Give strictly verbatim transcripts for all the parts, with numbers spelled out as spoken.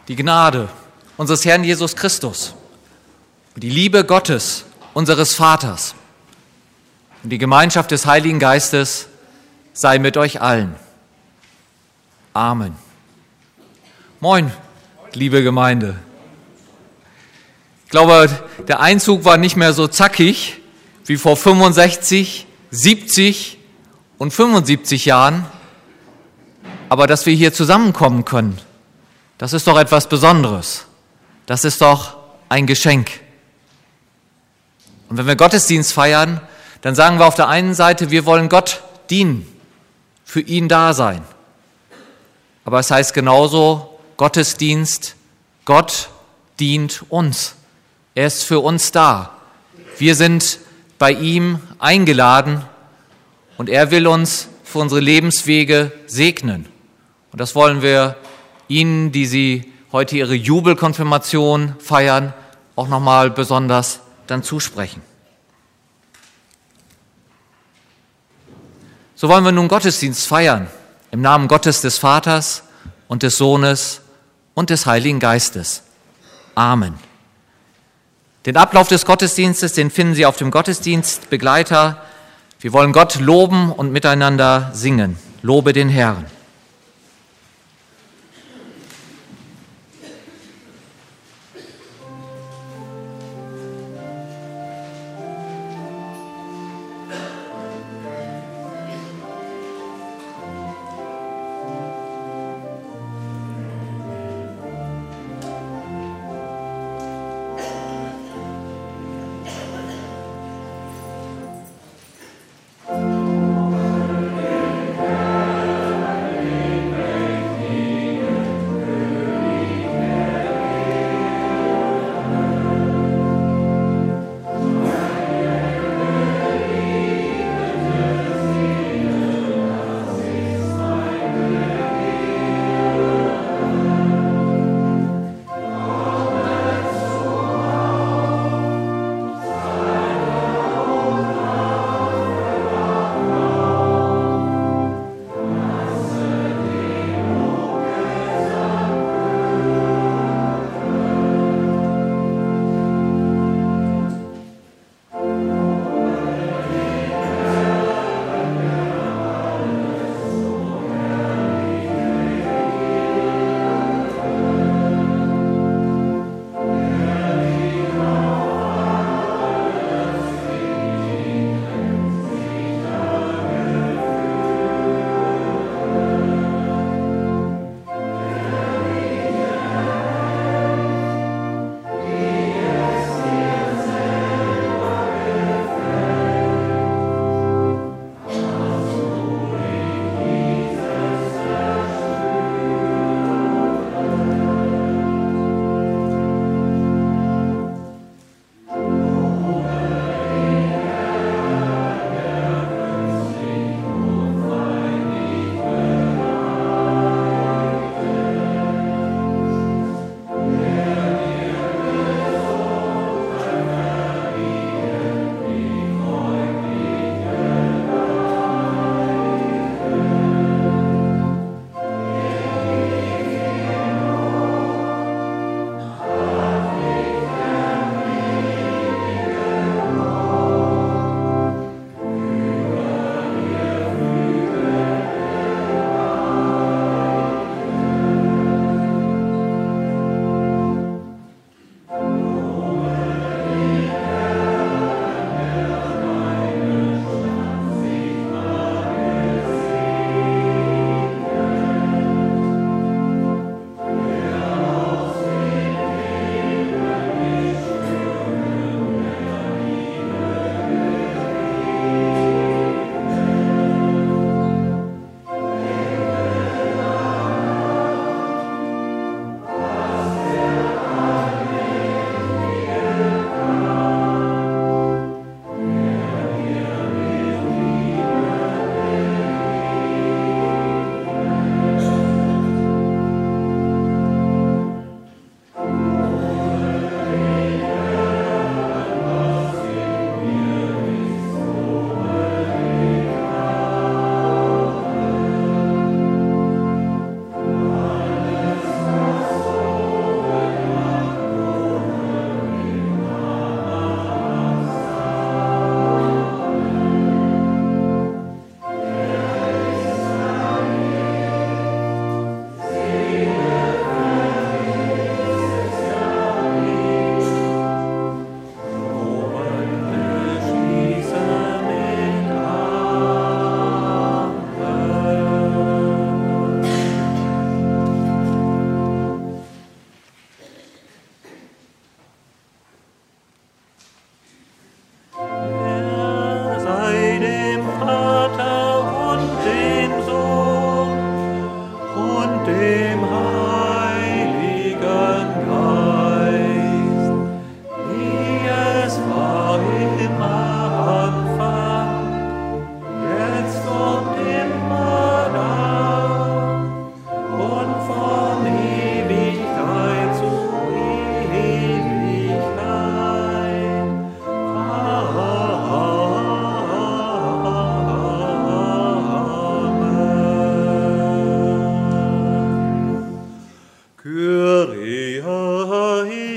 die Gnade unseres Herrn Jesus Christus und die Liebe Gottes, unseres Vaters und die Gemeinschaft des Heiligen Geistes sei mit euch allen. Amen. Moin, liebe Gemeinde. Ich glaube, der Einzug war nicht mehr so zackig wie vor fünfundsechzig, siebzig und fünfundsiebzig Jahren. Aber dass wir hier zusammenkommen können, das ist doch etwas Besonderes. Das ist doch ein Geschenk. Und wenn wir Gottesdienst feiern, dann sagen wir auf der einen Seite, wir wollen Gott dienen, für ihn da sein. Aber es heißt genauso, Gottesdienst, Gott dient uns. Er ist für uns da. Wir sind bei ihm eingeladen und er will uns für unsere Lebenswege segnen. Und das wollen wir Ihnen, die Sie heute Ihre Jubelkonfirmation feiern, auch nochmal besonders dann zusprechen. So wollen wir nun Gottesdienst feiern, im Namen Gottes des Vaters und des Sohnes und des Heiligen Geistes. Amen. Den Ablauf des Gottesdienstes, den finden Sie auf dem Gottesdienstbegleiter. Wir wollen Gott loben und miteinander singen. Lobe den Herrn.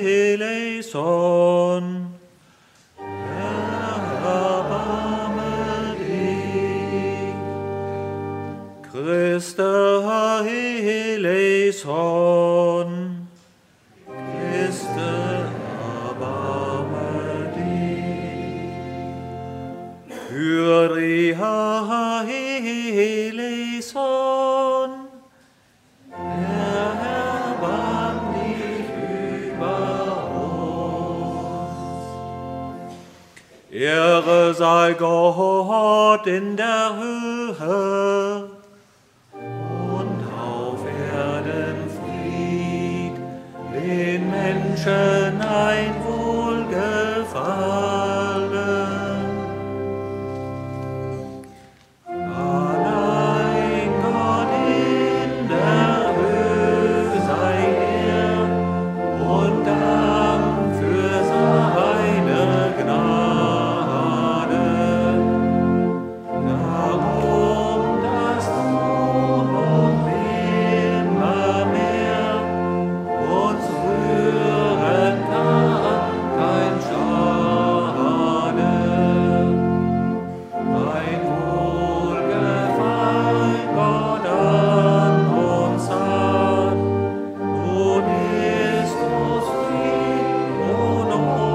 eleison. Erbarme dich. Christe eleison. Christe, erbarme dich. Kyrie eleison. Erbarm dich über uns. Ehre sei Gott in der Höhe und auf Erden Fried, den Menschen ein Wohlgefallen. Allein Gott in der Höhe sei Ehre und Dank für seine Gnade. Darum, dass du noch immer mehr uns rühren kann, kein Schade. Ein Wohlgefallen Gott an uns hat, nun ist uns Fried und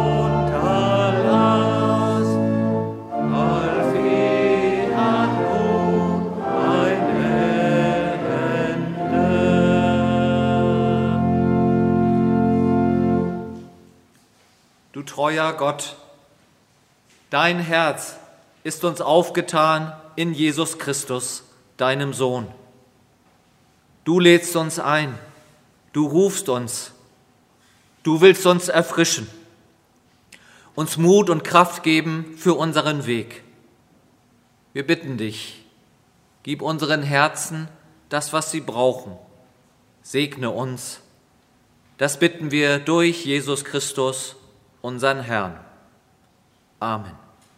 Unterlass. Allfehlt hat nun ein Ende. Du treuer Gott, dein Herz ist uns aufgetan in Jesus Christus, deinem Sohn. Du lädst uns ein, du rufst uns, du willst uns erfrischen, uns Mut und Kraft geben für unseren Weg. Wir bitten dich, gib unseren Herzen das, was sie brauchen. Segne uns. Das bitten wir durch Jesus Christus, unseren Herrn. Amen.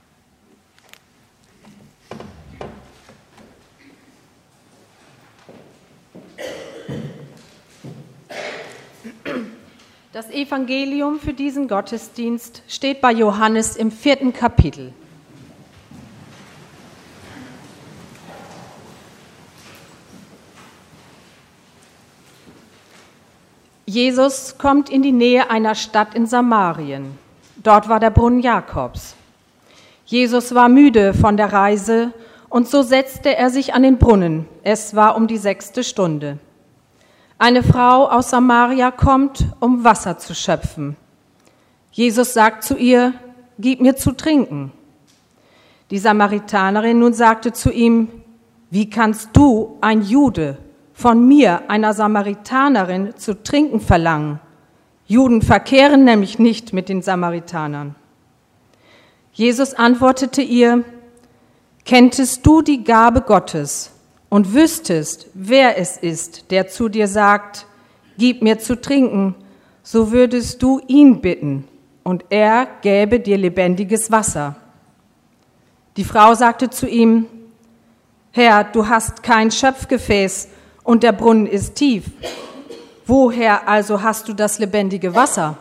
Das Evangelium für diesen Gottesdienst steht bei Johannes im vierten Kapitel. Jesus kommt in die Nähe einer Stadt in Samarien. Dort war der Brunnen Jakobs. Jesus war müde von der Reise und so setzte er sich an den Brunnen. Es war um die sechste Stunde. Eine Frau aus Samaria kommt, um Wasser zu schöpfen. Jesus sagt zu ihr, gib mir zu trinken. Die Samaritanerin nun sagte zu ihm, wie kannst du, ein Jude, von mir, einer Samaritanerin, zu trinken verlangen? Juden verkehren nämlich nicht mit den Samaritanern. Jesus antwortete ihr, kenntest du die Gabe Gottes und wüsstest, wer es ist, der zu dir sagt, gib mir zu trinken, so würdest du ihn bitten, und er gäbe dir lebendiges Wasser. Die Frau sagte zu ihm, Herr, du hast kein Schöpfgefäß und der Brunnen ist tief. Woher also hast du das lebendige Wasser?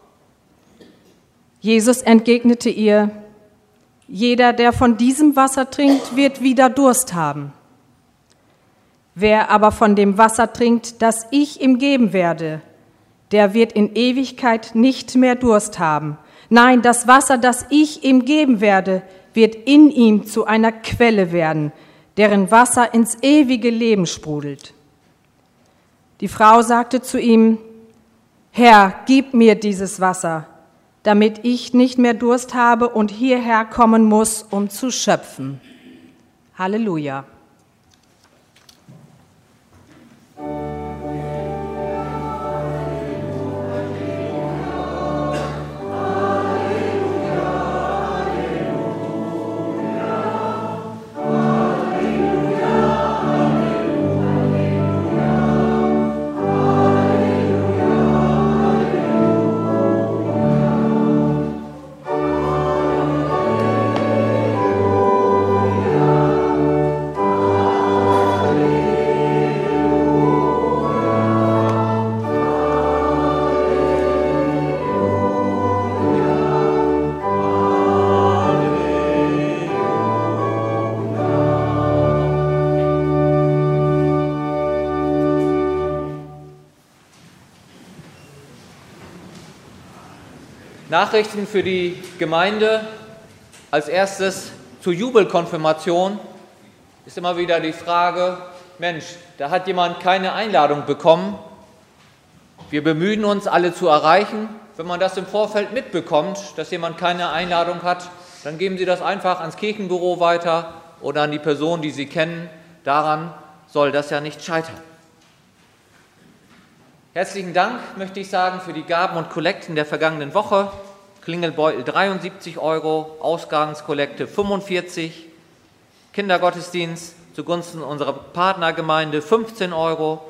Jesus entgegnete ihr, jeder, der von diesem Wasser trinkt, wird wieder Durst haben. Wer aber von dem Wasser trinkt, das ich ihm geben werde, der wird in Ewigkeit nicht mehr Durst haben. Nein, das Wasser, das ich ihm geben werde, wird in ihm zu einer Quelle werden, deren Wasser ins ewige Leben sprudelt. Die Frau sagte zu ihm, Herr, gib mir dieses Wasser, damit ich nicht mehr Durst habe und hierher kommen muss, um zu schöpfen. Halleluja. Alleluia. Nachrichten für die Gemeinde. Als erstes zur Jubelkonfirmation ist immer wieder die Frage, Mensch, da hat jemand keine Einladung bekommen. Wir bemühen uns, alle zu erreichen. Wenn man das im Vorfeld mitbekommt, dass jemand keine Einladung hat, dann geben Sie das einfach ans Kirchenbüro weiter oder an die Person, die Sie kennen. Daran soll das ja nicht scheitern. Herzlichen Dank, möchte ich sagen, für die Gaben und Kollekten der vergangenen Woche. Klingelbeutel dreiundsiebzig Euro, Ausgangskollekte fünfundvierzig, Kindergottesdienst zugunsten unserer Partnergemeinde fünfzehn Euro,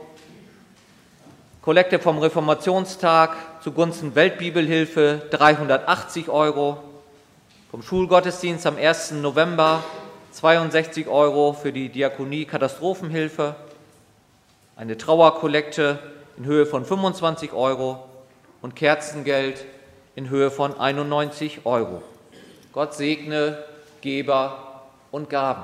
Kollekte vom Reformationstag zugunsten Weltbibelhilfe dreihundertachtzig Euro, vom Schulgottesdienst am ersten November zweiundsechzig Euro für die Diakonie Katastrophenhilfe, eine Trauerkollekte in Höhe von fünfundzwanzig Euro und Kerzengeld in Höhe von einundneunzig Euro. Gott segne Geber und Gaben.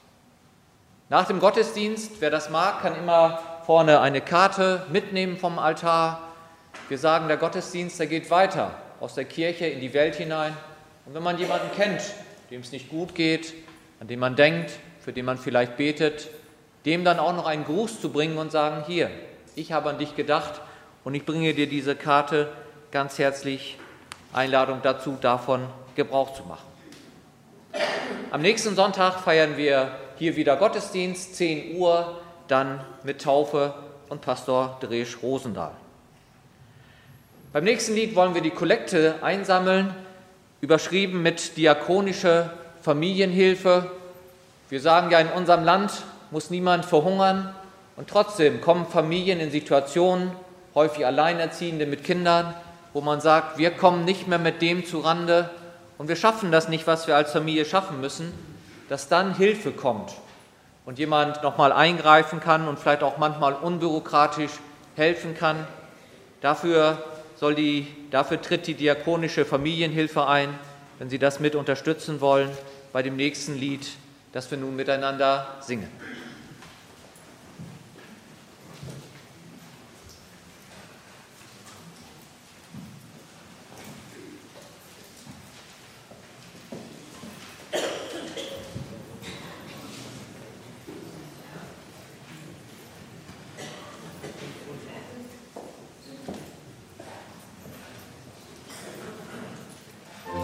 Nach dem Gottesdienst, wer das mag, kann immer vorne eine Karte mitnehmen vom Altar. Wir sagen, der Gottesdienst, der geht weiter aus der Kirche in die Welt hinein. Und wenn man jemanden kennt, dem es nicht gut geht, an den man denkt, für den man vielleicht betet, dem dann auch noch einen Gruß zu bringen und sagen, hier, ich habe an dich gedacht und ich bringe dir diese Karte, ganz herzlich Einladung dazu, davon Gebrauch zu machen. Am nächsten Sonntag feiern wir hier wieder Gottesdienst, zehn Uhr, dann mit Taufe und Pastor Dresch Rosendahl. Beim nächsten Lied wollen wir die Kollekte einsammeln, überschrieben mit diakonische Familienhilfe. Wir sagen ja, in unserem Land muss niemand verhungern und trotzdem kommen Familien in Situationen, häufig Alleinerziehende mit Kindern, wo man sagt, wir kommen nicht mehr mit dem zurande und wir schaffen das nicht, was wir als Familie schaffen müssen, dass dann Hilfe kommt und jemand nochmal eingreifen kann und vielleicht auch manchmal unbürokratisch helfen kann. Dafür, soll die, dafür tritt die diakonische Familienhilfe ein, wenn Sie das mit unterstützen wollen, bei dem nächsten Lied, das wir nun miteinander singen.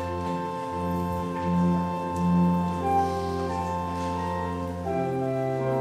Amen.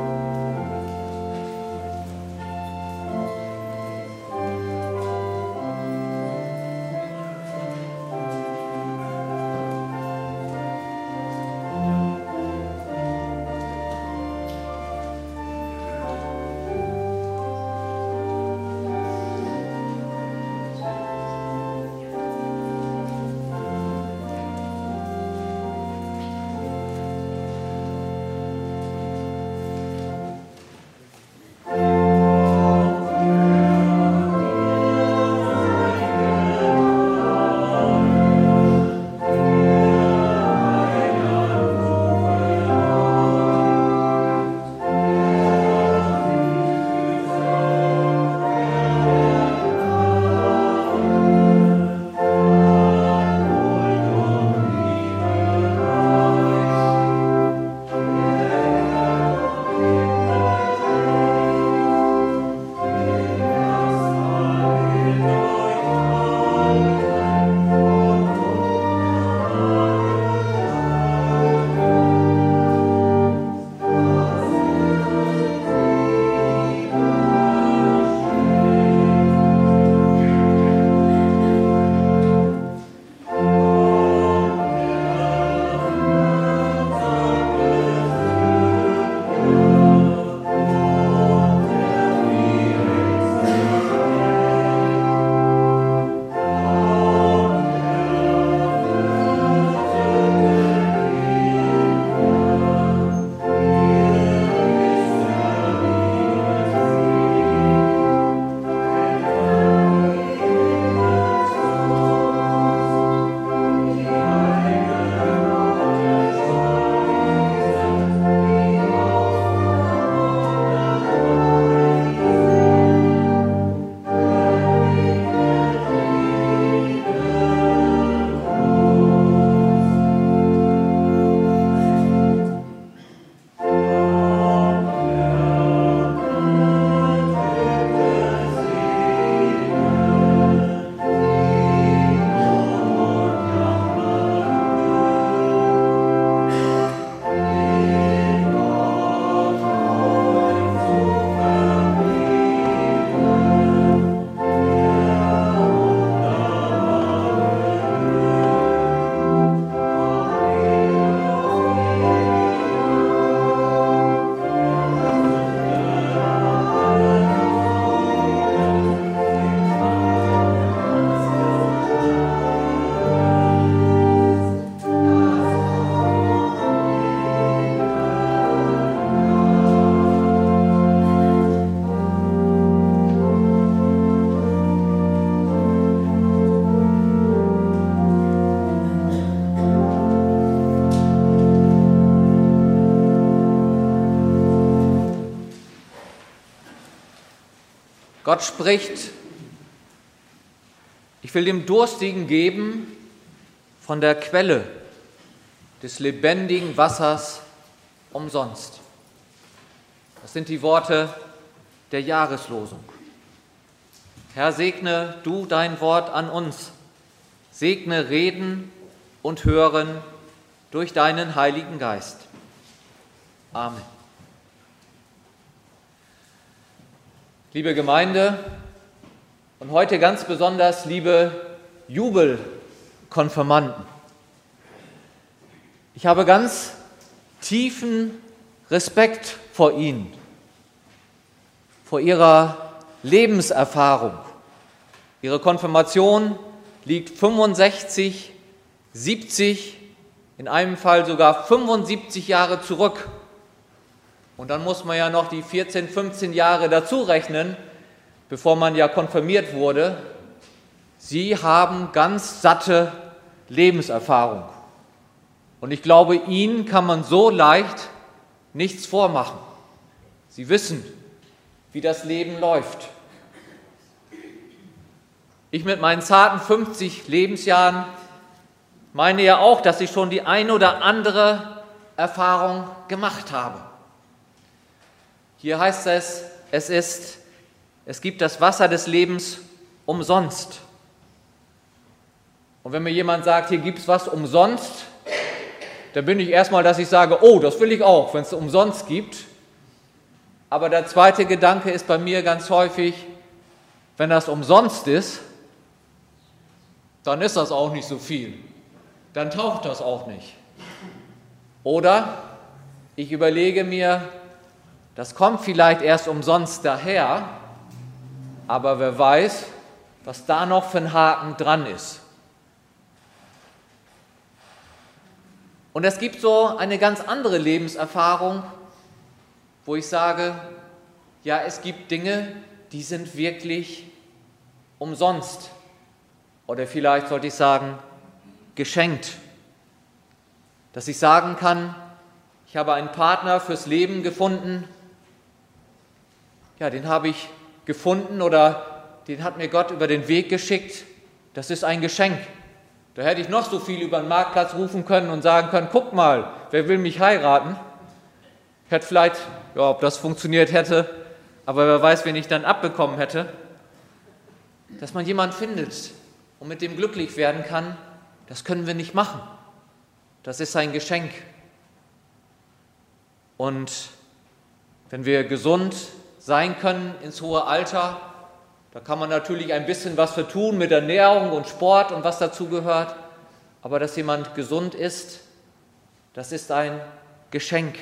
Gott spricht, ich will dem Durstigen geben von der Quelle des lebendigen Wassers umsonst. Das sind die Worte der Jahreslosung. Herr, segne du dein Wort an uns, segne Reden und Hören durch deinen Heiligen Geist. Amen. Liebe Gemeinde und heute ganz besonders liebe Jubelkonfirmanden, ich habe ganz tiefen Respekt vor Ihnen, vor Ihrer Lebenserfahrung. Ihre Konfirmation liegt fünfundsechzig, siebzig, in einem Fall sogar fünfundsiebzig Jahre zurück. Und dann muss man ja noch die vierzehn, fünfzehn Jahre dazu rechnen, bevor man ja konfirmiert wurde. Sie haben ganz satte Lebenserfahrung. Und ich glaube, Ihnen kann man so leicht nichts vormachen. Sie wissen, wie das Leben läuft. Ich mit meinen zarten fünfzig Lebensjahren meine ja auch, dass ich schon die ein oder andere Erfahrung gemacht habe. Hier heißt es, es ist, es gibt das Wasser des Lebens umsonst. Und wenn mir jemand sagt, hier gibt es was umsonst, dann bin ich erstmal, dass ich sage, oh, das will ich auch, wenn es umsonst gibt. Aber der zweite Gedanke ist bei mir ganz häufig, wenn das umsonst ist, dann ist das auch nicht so viel. Dann taucht das auch nicht. Oder ich überlege mir, das kommt vielleicht erst umsonst daher, aber wer weiß, was da noch für ein Haken dran ist. Und es gibt so eine ganz andere Lebenserfahrung, wo ich sage, ja, es gibt Dinge, die sind wirklich umsonst. Oder vielleicht sollte ich sagen, geschenkt. Dass ich sagen kann, ich habe einen Partner fürs Leben gefunden, ja, den habe ich gefunden oder den hat mir Gott über den Weg geschickt. Das ist ein Geschenk. Da hätte ich noch so viel über den Marktplatz rufen können und sagen können, guck mal, wer will mich heiraten? Ich hätte vielleicht, ja, ob das funktioniert hätte, aber wer weiß, wen ich dann abbekommen hätte. Dass man jemanden findet und mit dem glücklich werden kann, das können wir nicht machen. Das ist ein Geschenk. Und wenn wir gesund sein können ins hohe Alter, da kann man natürlich ein bisschen was für tun mit Ernährung und Sport und was dazu gehört. Aber dass jemand gesund ist, das ist ein Geschenk.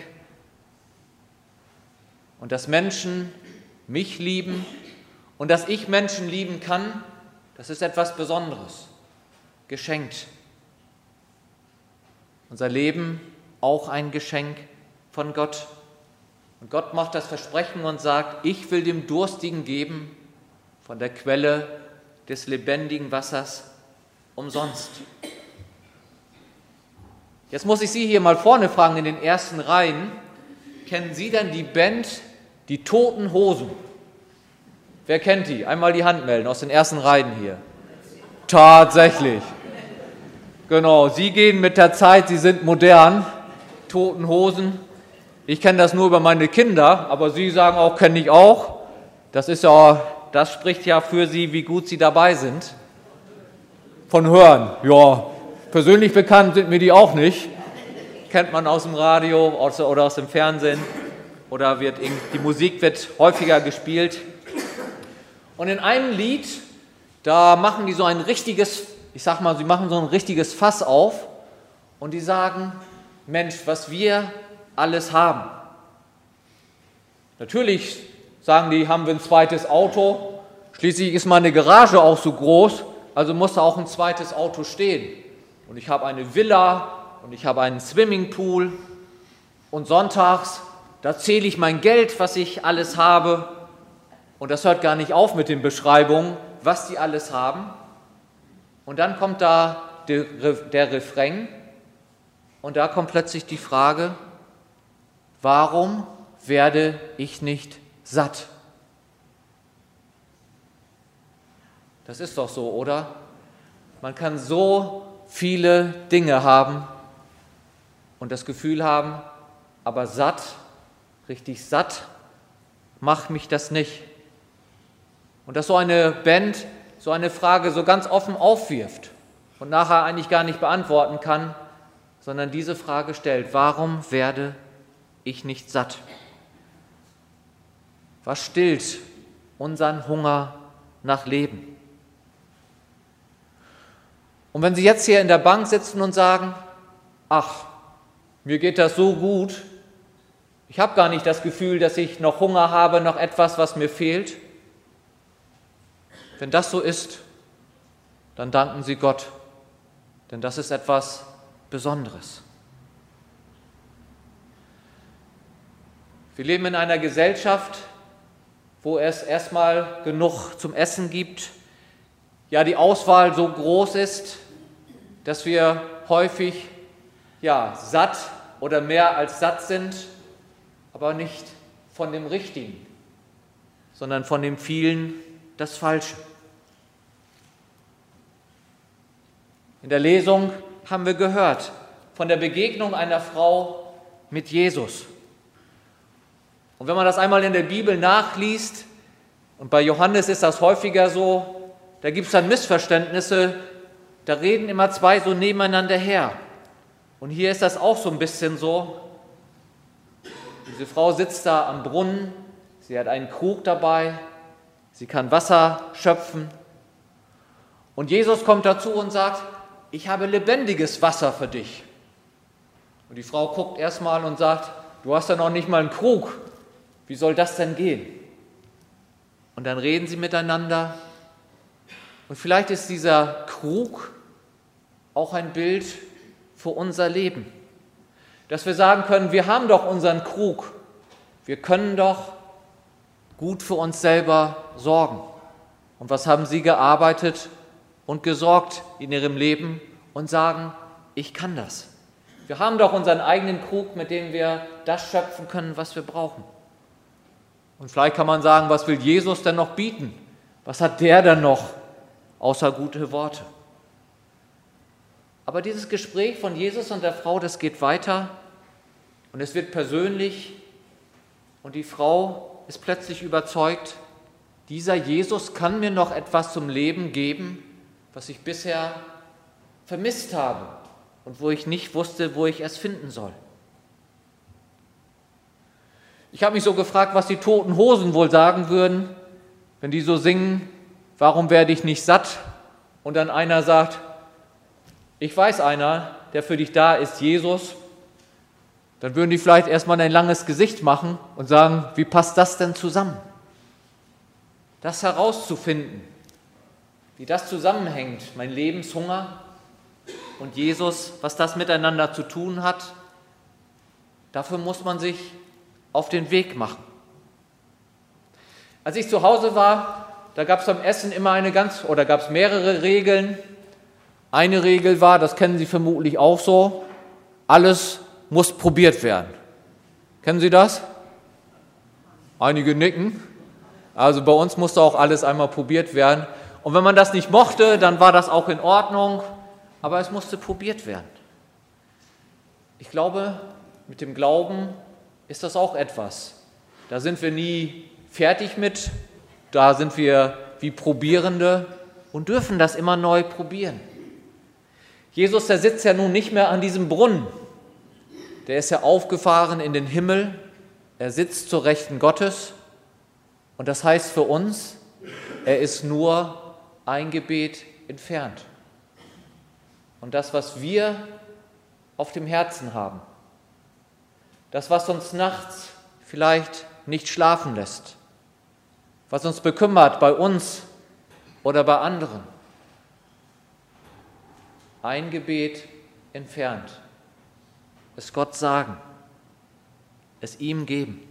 Und dass Menschen mich lieben und dass ich Menschen lieben kann, das ist etwas Besonderes, geschenkt. Unser Leben auch ein Geschenk von Gott. Und Gott macht das Versprechen und sagt, ich will dem Durstigen geben von der Quelle des lebendigen Wassers umsonst. Jetzt muss ich Sie hier mal vorne fragen, in den ersten Reihen, kennen Sie denn die Band Die Toten Hosen? Wer kennt die? Einmal die Hand melden aus den ersten Reihen hier. Tatsächlich. Genau, Sie gehen mit der Zeit, Sie sind modern. Toten Hosen. Ich kenne das nur über meine Kinder, aber Sie sagen auch, kenne ich auch. Das ist ja, das spricht ja für Sie, wie gut Sie dabei sind. Von Hören, ja. Persönlich bekannt sind mir die auch nicht. Kennt man aus dem Radio oder aus dem Fernsehen. Oder wird die Musik wird häufiger gespielt. Und in einem Lied, da machen die so ein richtiges, ich sag mal, sie machen so ein richtiges Fass auf und die sagen, Mensch, was wir alles haben. Natürlich sagen die, haben wir ein zweites Auto. Schließlich ist meine Garage auch so groß, also muss da auch ein zweites Auto stehen. Und ich habe eine Villa und ich habe einen Swimmingpool und sonntags, da zähle ich mein Geld, was ich alles habe. Und das hört gar nicht auf mit den Beschreibungen, was die alles haben. Und dann kommt da der, der Refrain und da kommt plötzlich die Frage, warum werde ich nicht satt? Das ist doch so, oder? Man kann so viele Dinge haben und das Gefühl haben, aber satt, richtig satt, macht mich das nicht. Und dass so eine Band so eine Frage so ganz offen aufwirft und nachher eigentlich gar nicht beantworten kann, sondern diese Frage stellt: Warum werde ich nicht satt? Was stillt unseren Hunger nach Leben? Und wenn Sie jetzt hier in der Bank sitzen und sagen: Ach, mir geht das so gut, ich habe gar nicht das Gefühl, dass ich noch Hunger habe, noch etwas, was mir fehlt. Wenn das so ist, dann danken Sie Gott, denn das ist etwas Besonderes. Wir leben in einer Gesellschaft, wo es erstmal genug zum Essen gibt, ja die Auswahl so groß ist, dass wir häufig ja satt oder mehr als satt sind, aber nicht von dem Richtigen, sondern von dem vielen das Falsche. In der Lesung haben wir gehört von der Begegnung einer Frau mit Jesus. Und wenn man das einmal in der Bibel nachliest, und bei Johannes ist das häufiger so, da gibt es dann Missverständnisse, da reden immer zwei so nebeneinander her. Und hier ist das auch so ein bisschen so. Diese Frau sitzt da am Brunnen, sie hat einen Krug dabei, sie kann Wasser schöpfen. Und Jesus kommt dazu und sagt: Ich habe lebendiges Wasser für dich. Und die Frau guckt erstmal und sagt: Du hast ja noch nicht mal einen Krug. Wie soll das denn gehen? Und dann reden sie miteinander. Und vielleicht ist dieser Krug auch ein Bild für unser Leben. Dass wir sagen können, wir haben doch unseren Krug. Wir können doch gut für uns selber sorgen. Und was haben sie gearbeitet und gesorgt in ihrem Leben und sagen: Ich kann das. Wir haben doch unseren eigenen Krug, mit dem wir das schöpfen können, was wir brauchen. Und vielleicht kann man sagen: Was will Jesus denn noch bieten? Was hat der denn noch außer gute Worte? Aber dieses Gespräch von Jesus und der Frau, das geht weiter und es wird persönlich und die Frau ist plötzlich überzeugt, dieser Jesus kann mir noch etwas zum Leben geben, was ich bisher vermisst habe und wo ich nicht wusste, wo ich es finden soll. Ich habe mich so gefragt, was die Toten Hosen wohl sagen würden, wenn die so singen: Warum werde ich nicht satt? Und dann einer sagt: Ich weiß einer, der für dich da ist, Jesus. Dann würden die vielleicht erstmal ein langes Gesicht machen und sagen: Wie passt das denn zusammen? Das herauszufinden, wie das zusammenhängt, mein Lebenshunger und Jesus, was das miteinander zu tun hat, dafür muss man sich auf den Weg machen. Als ich zu Hause war, da gab es beim Essen immer eine ganz, oder gab es mehrere Regeln. Eine Regel war, das kennen Sie vermutlich auch so: Alles muss probiert werden. Kennen Sie das? Einige nicken. Also bei uns musste auch alles einmal probiert werden. Und wenn man das nicht mochte, dann war das auch in Ordnung, aber es musste probiert werden. Ich glaube, mit dem Glauben ist das auch etwas. Da sind wir nie fertig mit, da sind wir wie Probierende und dürfen das immer neu probieren. Jesus, der sitzt ja nun nicht mehr an diesem Brunnen. Der ist ja aufgefahren in den Himmel, er sitzt zur Rechten Gottes und das heißt für uns, er ist nur ein Gebet entfernt. Und das, was wir auf dem Herzen haben, das, was uns nachts vielleicht nicht schlafen lässt, was uns bekümmert bei uns oder bei anderen, ein Gebet entfernt, es Gott sagen, es ihm geben.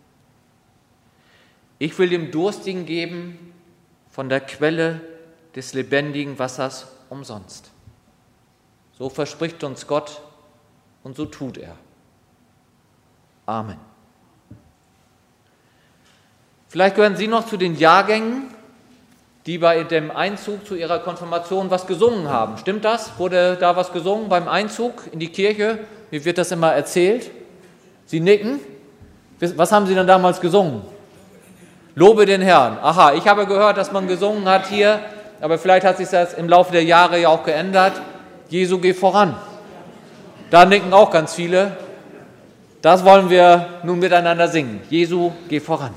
Ich will dem Durstigen geben von der Quelle des lebendigen Wassers umsonst. So verspricht uns Gott und so tut er. Amen. Vielleicht gehören Sie noch zu den Jahrgängen, die bei dem Einzug zu ihrer Konfirmation was gesungen haben. Stimmt das? Wurde da was gesungen beim Einzug in die Kirche? Wie wird das immer erzählt? Sie nicken. Was haben Sie denn damals gesungen? Lobe den Herrn. Aha, ich habe gehört, dass man gesungen hat hier, aber vielleicht hat sich das im Laufe der Jahre ja auch geändert. Jesu, geh voran. Da nicken auch ganz viele. Das wollen wir nun miteinander singen. Jesu, geh voran.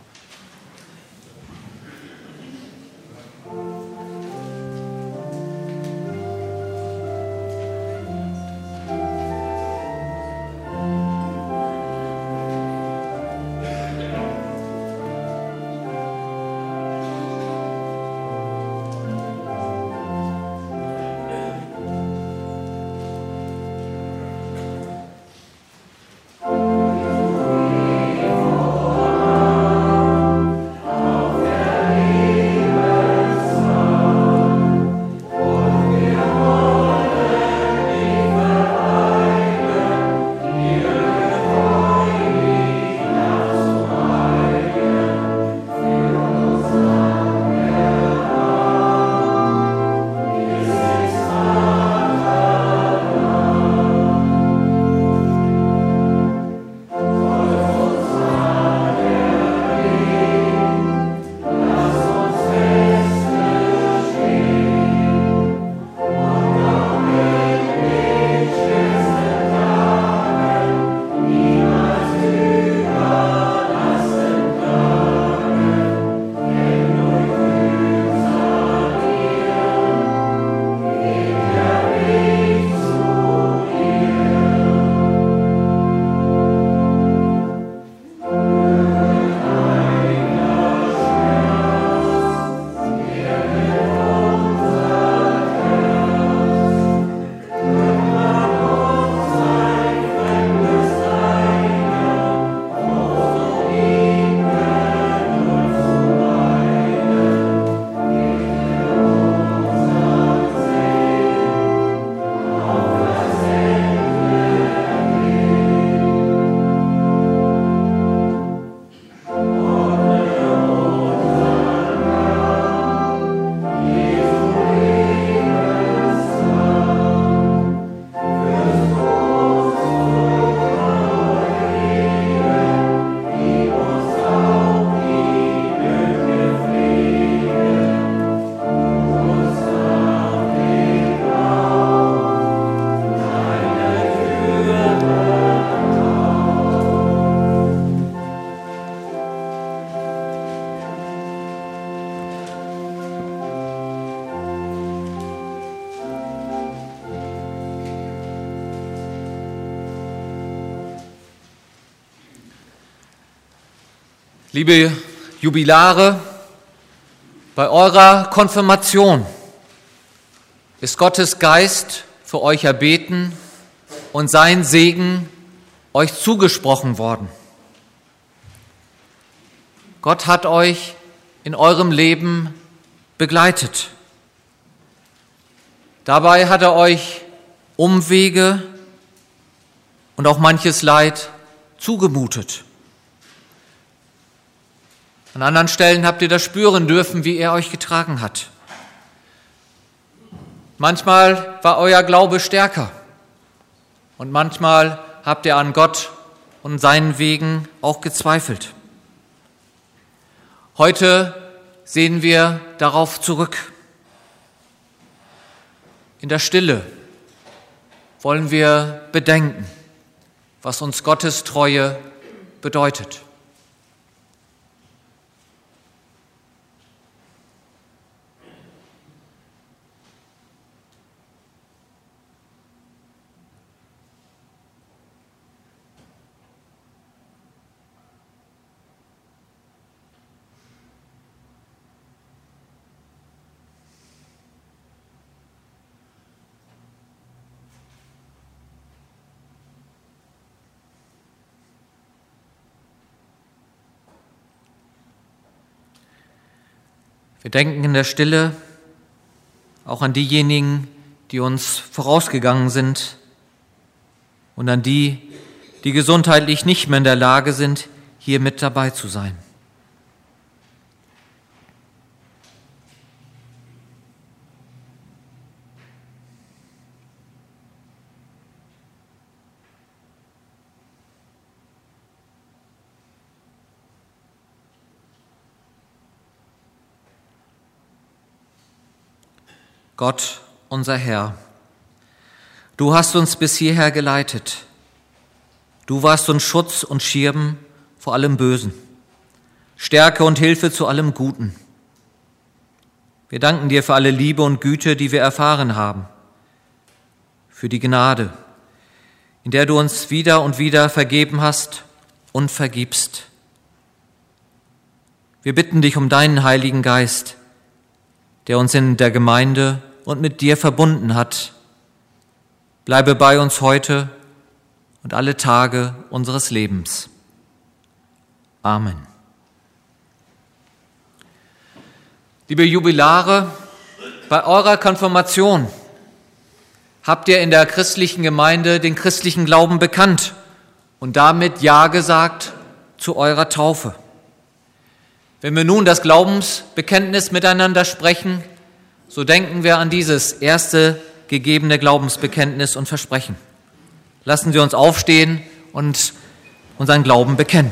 Liebe Jubilare, bei eurer Konfirmation ist Gottes Geist für euch erbeten und sein Segen euch zugesprochen worden. Gott hat euch in eurem Leben begleitet. Dabei hat er euch Umwege und auch manches Leid zugemutet. An anderen Stellen habt ihr das spüren dürfen, wie er euch getragen hat. Manchmal war euer Glaube stärker und manchmal habt ihr an Gott und seinen Wegen auch gezweifelt. Heute sehen wir darauf zurück. In der Stille wollen wir bedenken, was uns Gottes Treue bedeutet. Wir denken in der Stille auch an diejenigen, die uns vorausgegangen sind und an die, die gesundheitlich nicht mehr in der Lage sind, hier mit dabei zu sein. Gott, unser Herr, du hast uns bis hierher geleitet. Du warst uns Schutz und Schirm vor allem Bösen, Stärke und Hilfe zu allem Guten. Wir danken dir für alle Liebe und Güte, die wir erfahren haben, für die Gnade, in der du uns wieder und wieder vergeben hast und vergibst. Wir bitten dich um deinen Heiligen Geist, der uns in der Gemeinde und mit dir verbunden hat. Bleibe bei uns heute und alle Tage unseres Lebens. Amen. Liebe Jubilare, bei eurer Konfirmation habt ihr in der christlichen Gemeinde den christlichen Glauben bekannt und damit Ja gesagt zu eurer Taufe. Wenn wir nun das Glaubensbekenntnis miteinander sprechen, so denken wir an dieses erste gegebene Glaubensbekenntnis und Versprechen. Lassen Sie uns aufstehen und unseren Glauben bekennen.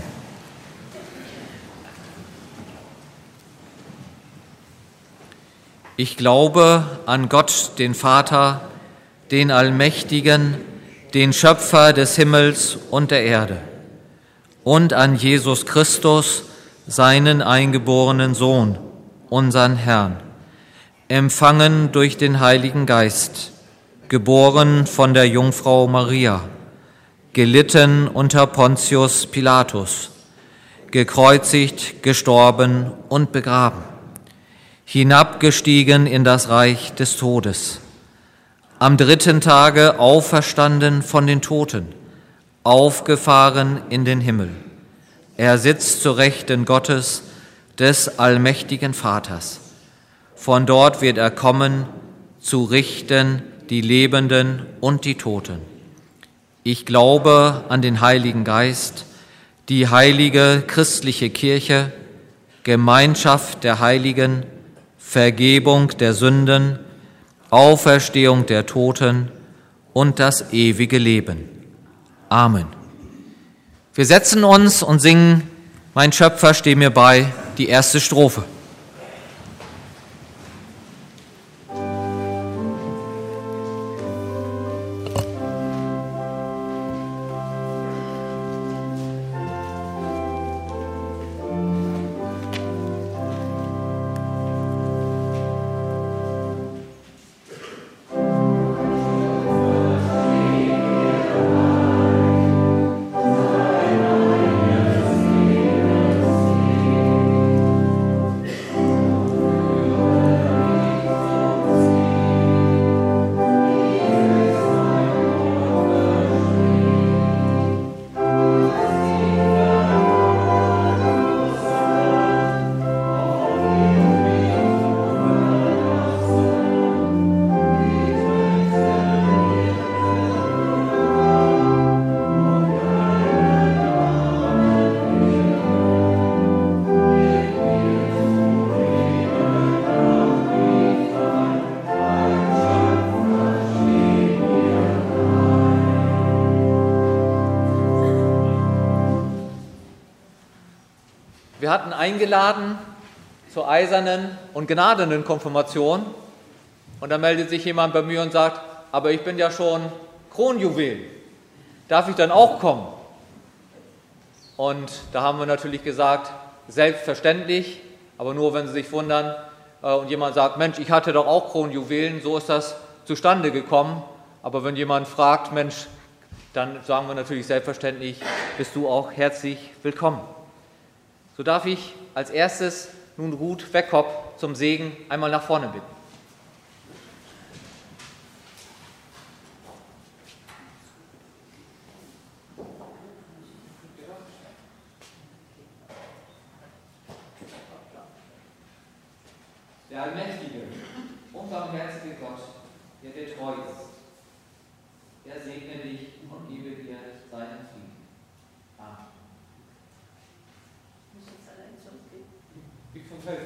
Ich glaube an Gott, den Vater, den Allmächtigen, den Schöpfer des Himmels und der Erde, und an Jesus Christus, seinen eingeborenen Sohn, unseren Herrn, empfangen durch den Heiligen Geist, geboren von der Jungfrau Maria, gelitten unter Pontius Pilatus, gekreuzigt, gestorben und begraben, hinabgestiegen in das Reich des Todes, am dritten Tage auferstanden von den Toten, aufgefahren in den Himmel. Er sitzt zur Rechten Gottes, des allmächtigen Vaters. Von dort wird er kommen, zu richten die Lebenden und die Toten. Ich glaube an den Heiligen Geist, die heilige christliche Kirche, Gemeinschaft der Heiligen, Vergebung der Sünden, Auferstehung der Toten und das ewige Leben. Amen. Wir setzen uns und singen Mein Schöpfer, steh mir bei, die erste Strophe. Wir hatten eingeladen zur eisernen und gnadenen Konfirmation und da meldet sich jemand bei mir und sagt, aber ich bin ja schon Kronjuwel, darf ich dann auch kommen? Und da haben wir natürlich gesagt, selbstverständlich, aber nur, wenn Sie sich wundern und jemand sagt, Mensch, ich hatte doch auch Kronjuwelen, so ist das zustande gekommen. Aber wenn jemand fragt, Mensch, dann sagen wir natürlich selbstverständlich, bist du auch herzlich willkommen. So darf ich als erstes nun Ruth Weckhopp zum Segen einmal nach vorne bitten. Der allmächtige und barmherzige Gott, der dir treu ist, er segne dich und gebe dir seinen Frieden. Amen. Wie vom Feld.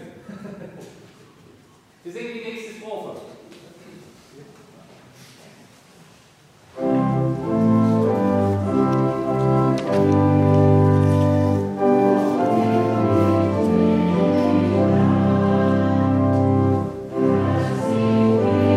Wir singen die nächste Strophe. Thank you.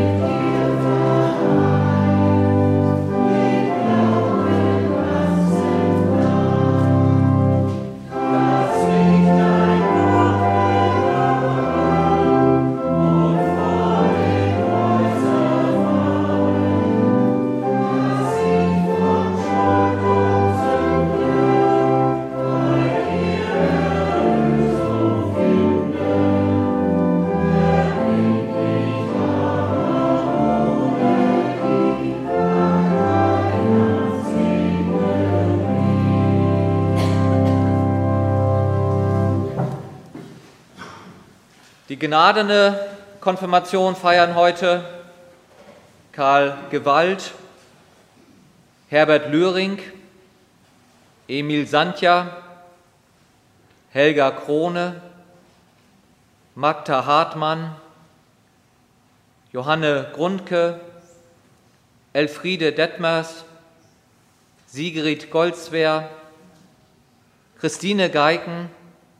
Die Gnadene Konfirmation feiern heute Karl Gewalt, Herbert Löhring, Emil Santja, Helga Krone, Magda Hartmann, Johanne Grundke, Elfriede Detmers, Sigrid Goldswehr, Christine Geiken,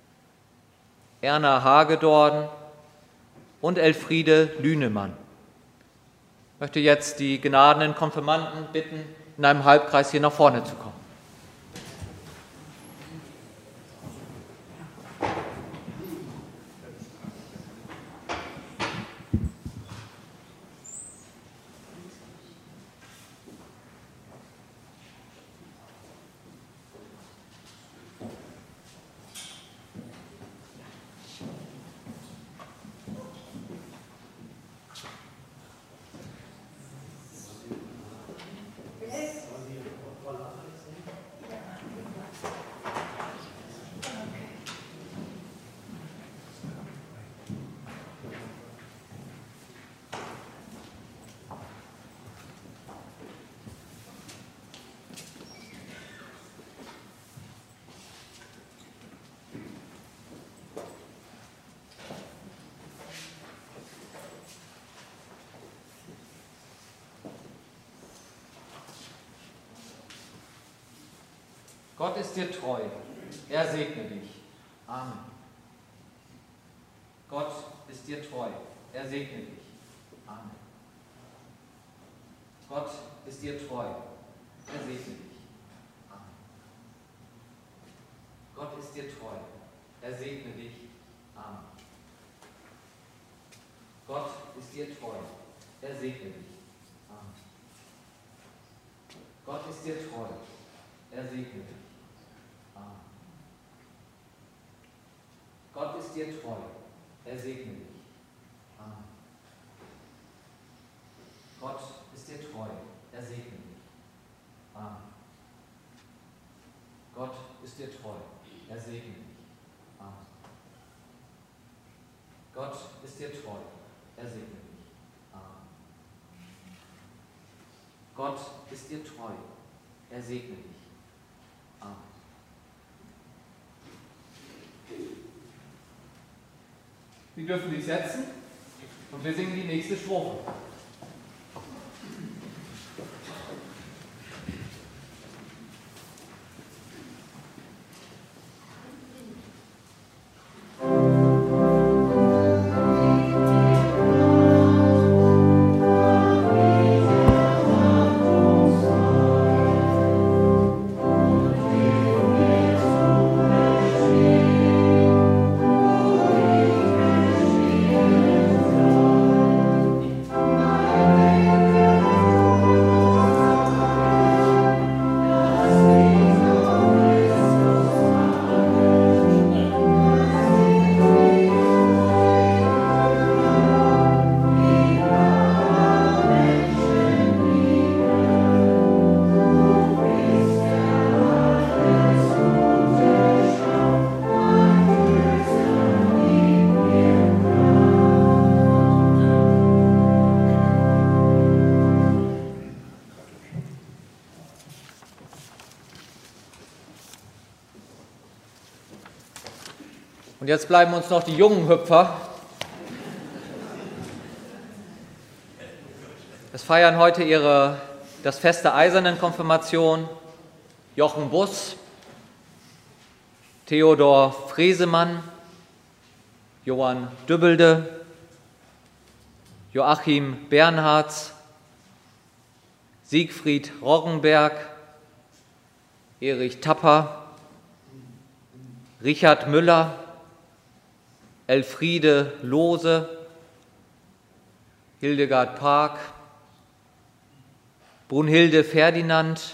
Erna Hagedorn und Elfriede Lünemann. Ich möchte jetzt die gnadenen Konfirmanden bitten, in einem Halbkreis hier nach vorne zu kommen. Gott ist dir treu, er segne dich. Amen. Gott ist dir treu, er segne dich. Amen. Gott ist dir treu, er segne dich. Amen. Gott ist dir treu, er segne dich. Amen. Gott ist dir treu, er segne dich. Amen. Gott ist dir treu, er segne dich. Gott ist dir treu, er segne dich. Amen. Gott ist dir treu, er segne dich. Amen. Gott ist dir treu, er segne dich. Amen. Gott ist dir treu, er segne dich. Amen. Gott ist dir treu, er segne dich. Amen. Sie dürfen sich setzen und wir singen die nächste Strophe. Und jetzt bleiben uns noch die jungen Hüpfer. Es feiern heute ihre, das Fest der Eisernen Konfirmation Jochen Buss, Theodor Fresemann, Johann Dübbelde, Joachim Bernhards, Siegfried Roggenberg, Erich Tapper, Richard Müller, Elfriede Lohse, Hildegard Park, Brunhilde Ferdinand,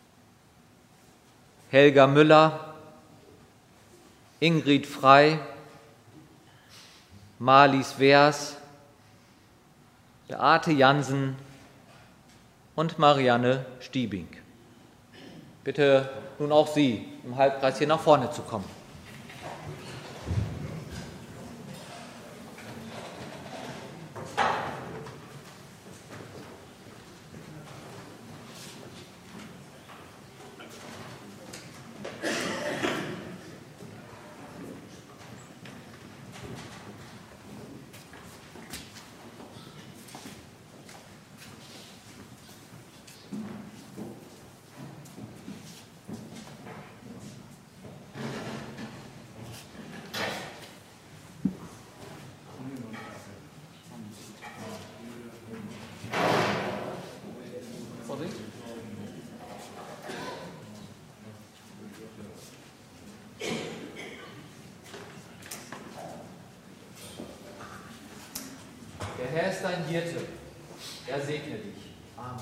Helga Müller, Ingrid Frey, Marlies Wehrs, Beate Jansen und Marianne Stiebing. Bitte nun auch Sie im Halbkreis hier nach vorne zu kommen. Sorry. Der Herr ist dein Hirte, er segne dich. Amen.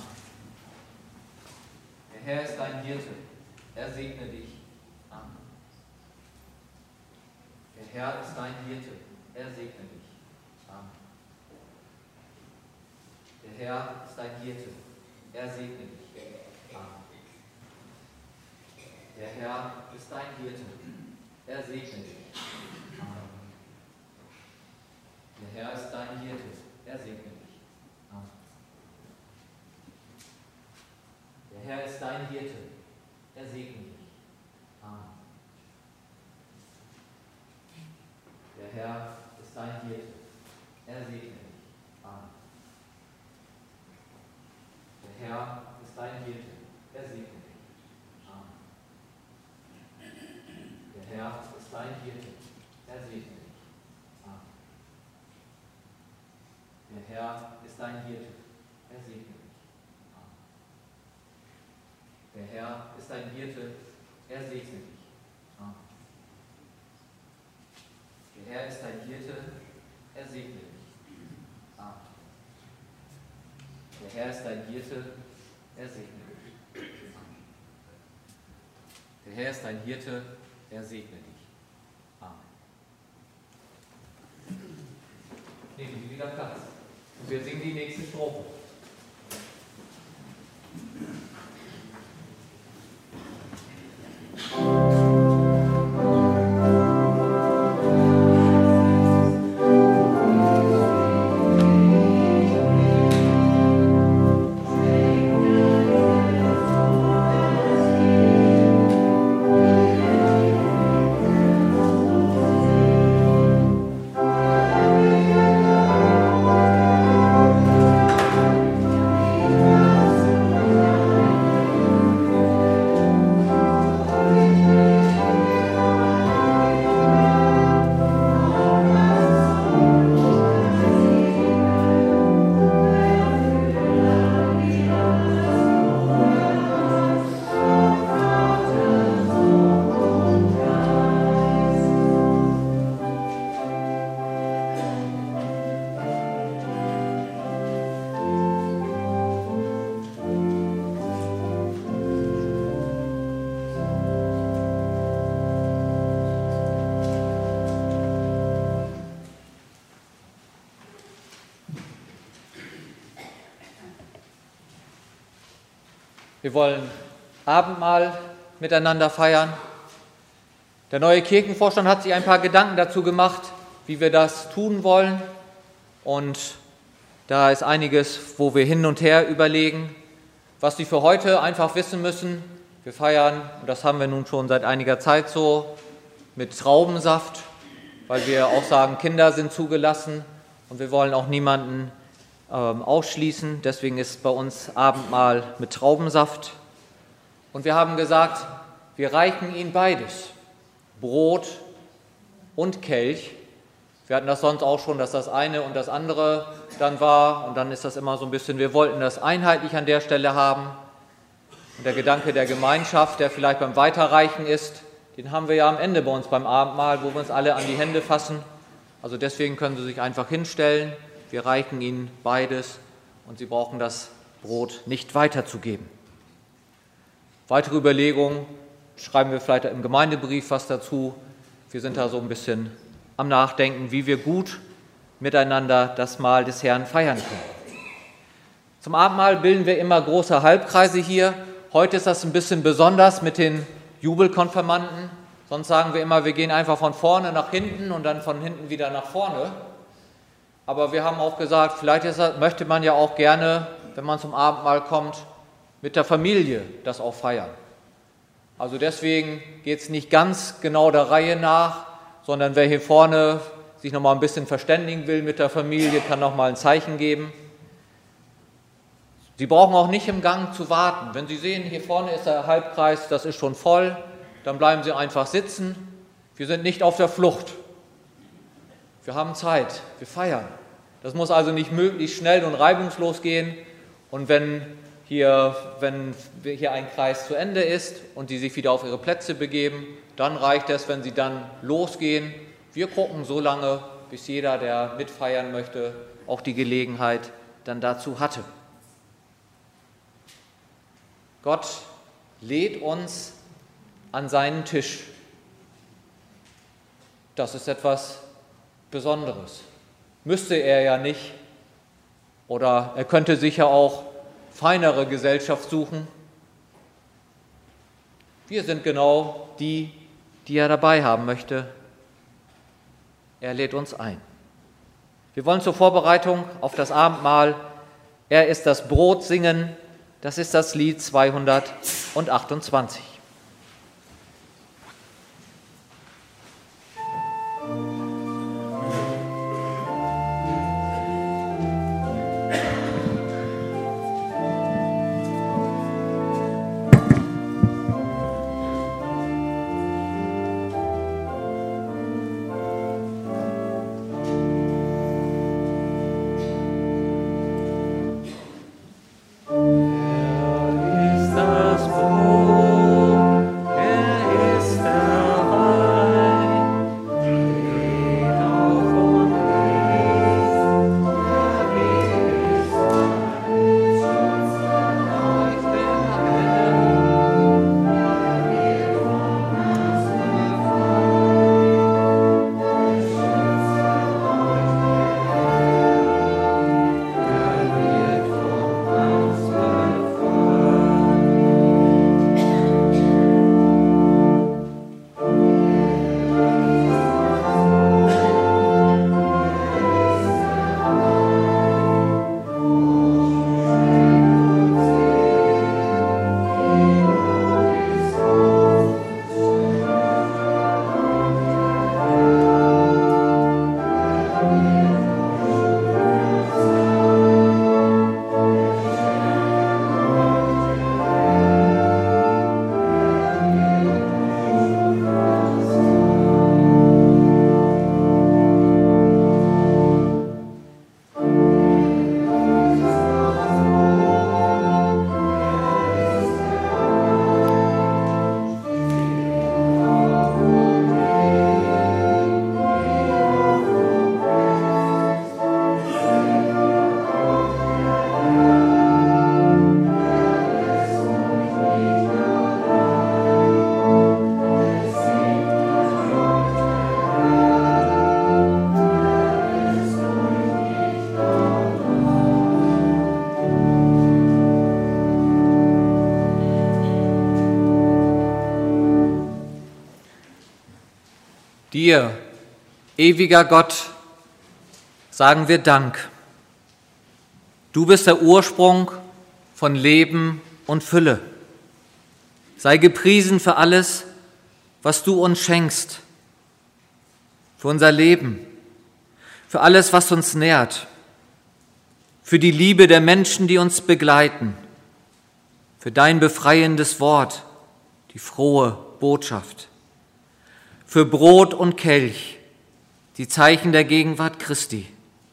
Der Herr ist dein Hirte, er segne dich. Amen. Der Herr ist dein Hirte, er segne dich. Amen. Der Herr ist dein Hirte, er segne dich. Amen. Der Herr ist dein Hirte, er segne dich. Amen. Der Herr ist dein Hirte, er segne dich. Amen. Der Herr ist dein Hirte, er segne dich. Amen. Der Herr ist dein Hirte, er segne dich. Amen. Der Herr ist dein Hirte, er segne dich. Amen. Der Herr ist dein Hirte, er segne dich. Amen. Der Herr ist dein Hirte, er segne dich. Amen. Der Herr ist dein Hirte, er segne dich. Amen. Der Herr ist dein Hirte, er segne dich. Amen. Der Herr ist dein Hirte, er segne dich. Der Herr ist dein Hirte, er segne dich. Amen. Nehmen Sie wieder Platz. Und wir singen die nächste Strophe. Wir wollen Abendmahl miteinander feiern. Der neue Kirchenvorstand hat sich ein paar Gedanken dazu gemacht, wie wir das tun wollen. Und da ist einiges, wo wir hin und her überlegen, was Sie für heute einfach wissen müssen. Wir feiern, und das haben wir nun schon seit einiger Zeit so, mit Traubensaft, weil wir auch sagen, Kinder sind zugelassen und wir wollen auch niemanden ähm, ausschließen. Deswegen ist bei uns Abendmahl mit Traubensaft. Und wir haben gesagt, wir reichen Ihnen beides, Brot und Kelch. Wir hatten das sonst auch schon, dass das eine und das andere dann war. Und dann ist das immer so ein bisschen, wir wollten das einheitlich an der Stelle haben. Und der Gedanke der Gemeinschaft, der vielleicht beim Weiterreichen ist, den haben wir ja am Ende bei uns beim Abendmahl, wo wir uns alle an die Hände fassen. Also deswegen können Sie sich einfach hinstellen. Wir reichen Ihnen beides und Sie brauchen das Brot nicht weiterzugeben. Weitere Überlegungen schreiben wir vielleicht im Gemeindebrief was dazu. Wir sind da so ein bisschen am Nachdenken, wie wir gut miteinander das Mahl des Herrn feiern können. Zum Abendmahl bilden wir immer große Halbkreise hier. Heute ist das ein bisschen besonders mit den Jubelkonfirmanden. Sonst sagen wir immer, wir gehen einfach von vorne nach hinten und dann von hinten wieder nach vorne. Aber wir haben auch gesagt, vielleicht ist das, möchte man ja auch gerne, wenn man zum Abendmahl kommt, mit der Familie das auch feiern. Also deswegen geht es nicht ganz genau der Reihe nach, sondern wer hier vorne sich noch mal ein bisschen verständigen will mit der Familie, kann noch mal ein Zeichen geben. Sie brauchen auch nicht im Gang zu warten. Wenn Sie sehen, hier vorne ist der Halbkreis, das ist schon voll, dann bleiben Sie einfach sitzen. Wir sind nicht auf der Flucht. Wir haben Zeit, wir feiern. Das muss also nicht möglichst schnell und reibungslos gehen. Und wenn hier, wenn hier ein Kreis zu Ende ist und die sich wieder auf ihre Plätze begeben, dann reicht es, wenn sie dann losgehen. Wir gucken so lange, bis jeder, der mitfeiern möchte, auch die Gelegenheit dann dazu hatte. Gott lädt uns an seinen Tisch. Das ist etwas Besonderes. Müsste er ja nicht. Oder er könnte sicher auch feinere Gesellschaft suchen. Wir sind genau die, die er dabei haben möchte. Er lädt uns ein. Wir wollen zur Vorbereitung auf das Abendmahl Er ist das Brot singen. Das ist das Lied zweihundertachtundzwanzig. Dir, ewiger Gott, sagen wir Dank. Du bist der Ursprung von Leben und Fülle. Sei gepriesen für alles, was du uns schenkst, für unser Leben, für alles, was uns nährt, für die Liebe der Menschen, die uns begleiten, für dein befreiendes Wort, die frohe Botschaft, für Brot und Kelch, die Zeichen der Gegenwart Christi.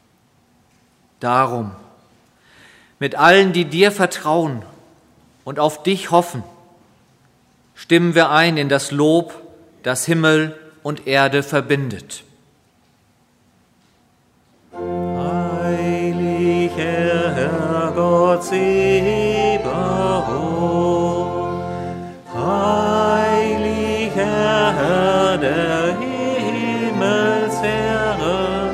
Darum, mit allen, die dir vertrauen und auf dich hoffen, stimmen wir ein in das Lob, das Himmel und Erde verbindet. Heiliger Herr Gott Zebaoth, heiliger Herr der Himmelsherren,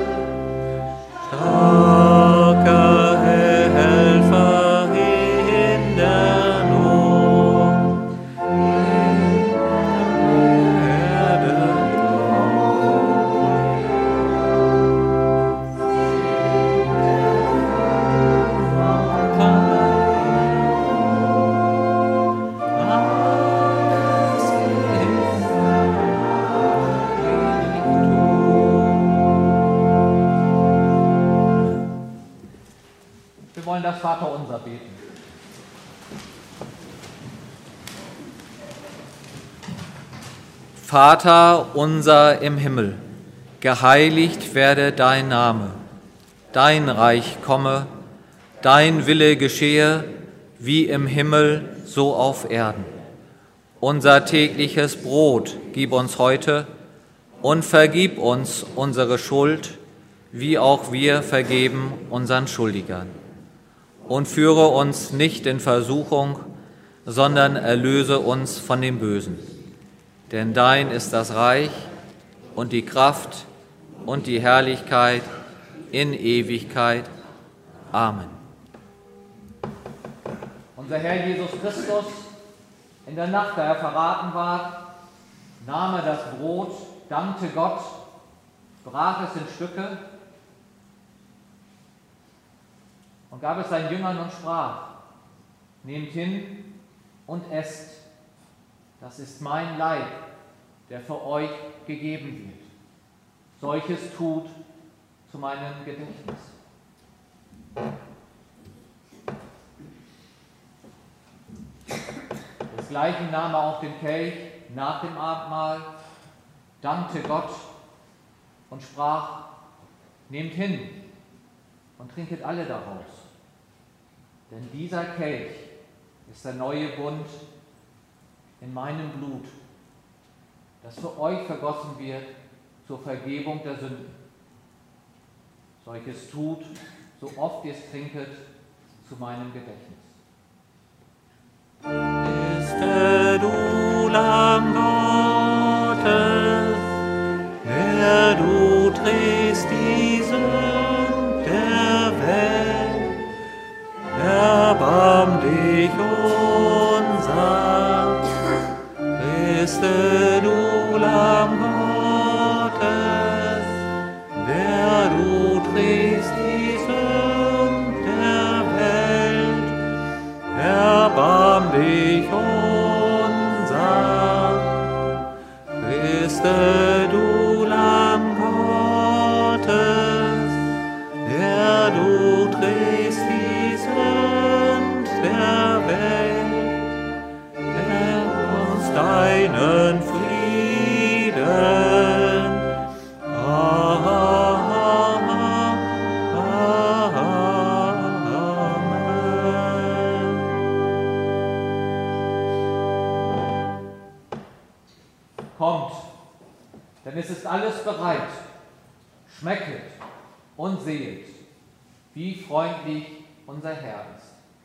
starker Helfer in der Not, Wir wollen das Vaterunser beten. Vater unser im Himmel, geheiligt werde dein Name, dein Reich komme, dein Wille geschehe, wie im Himmel, so auf Erden. Unser tägliches Brot gib uns heute und vergib uns unsere Schuld, wie auch wir vergeben unseren Schuldigern. Und führe uns nicht in Versuchung, sondern erlöse uns von dem Bösen. Denn dein ist das Reich und die Kraft und die Herrlichkeit in Ewigkeit. Amen. Unser Herr Jesus Christus, in der Nacht, da er verraten war, nahm er das Brot, dankte Gott, brach es in Stücke und gab es seinen Jüngern und sprach: Nehmt hin und esst, das ist mein Leib, der für euch gegeben wird. Solches tut zu meinem Gedächtnis. Desgleichen nahm er auch den Kelch nach dem Abendmahl, dankte Gott und sprach: Nehmt hin und trinket alle daraus. Denn dieser Kelch ist der neue Bund in meinem Blut, das für euch vergossen wird zur Vergebung der Sünden. Solches tut, so oft ihr es trinket, zu meinem Gedächtnis. Christe, du Lamm Gottes, der du trägst die Sünden der Welt, erbarm dich unser. Christe, du Lamm Gottes, der du trägst die Sünden der Welt, erbarm dich unser. Christe, du Lamm Gottes, der du trägst die Sünden der Welt, der uns deinen Frieden. Kommt, denn es ist alles bereit. Schmecket und sehet, wie freundlich unser Herr ist.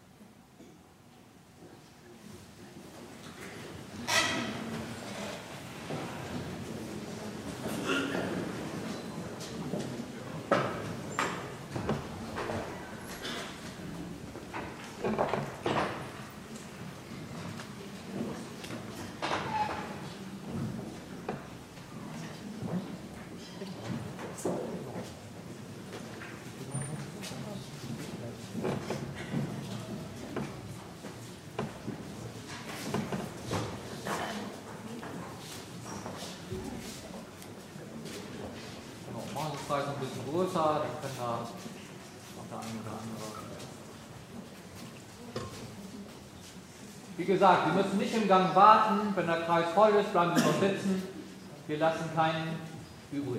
Kreis ein bisschen größer, dann können da noch der eine oder andere. Wie gesagt, Sie müssen nicht im Gang warten. Wenn der Kreis voll ist, bleiben Sie noch sitzen. Wir lassen keinen übrig.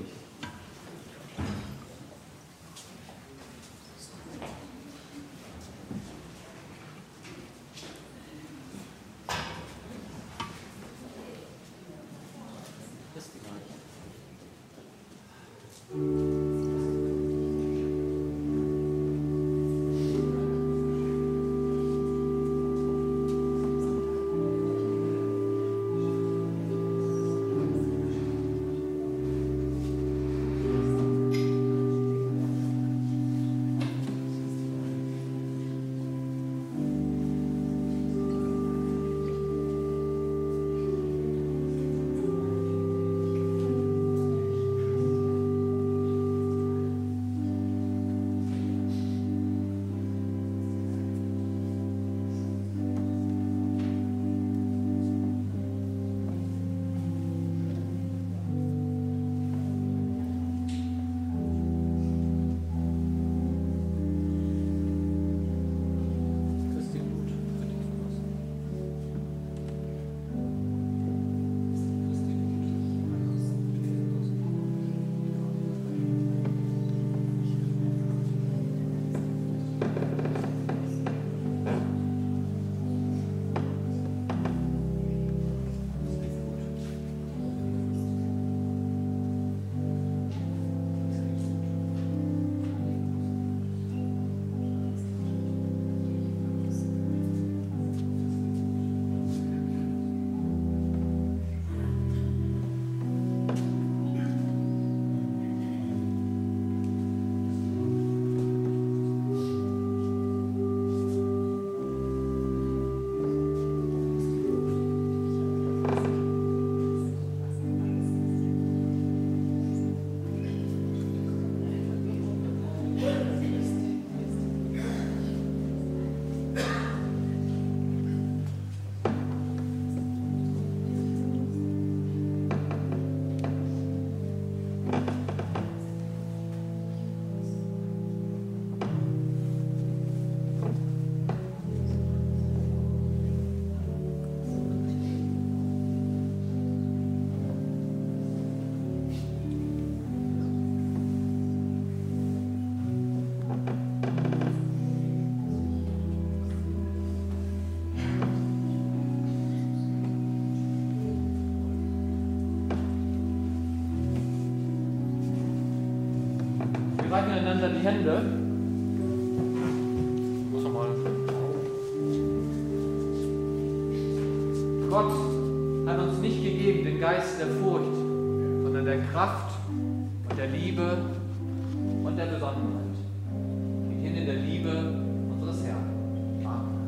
einander die Hände. Mach mal. Gott hat uns nicht gegeben den Geist der Furcht, sondern der Kraft und der Liebe und der Besonnenheit. Geht hin in der Liebe unseres Herrn. Amen.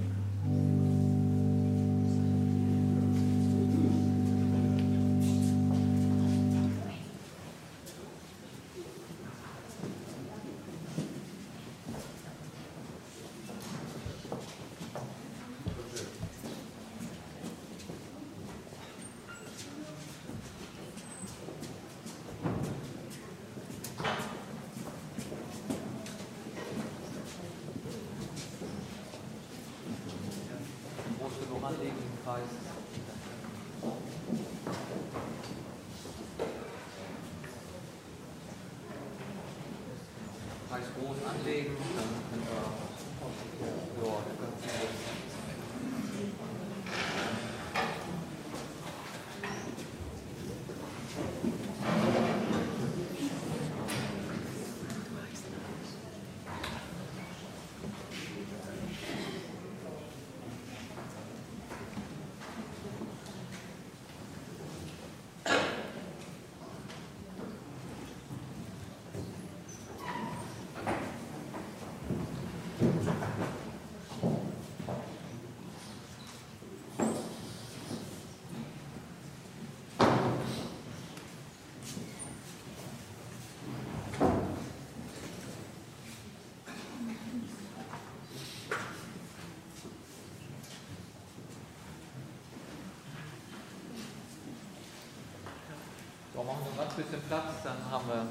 Anlegen im Kreis. Kreis groß anlegen, dann können wir, ja, dann können wir So, machen wir ein bisschen Platz, dann haben wir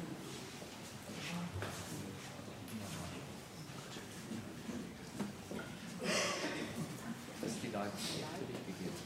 das ist die Leitung für dich gegeben.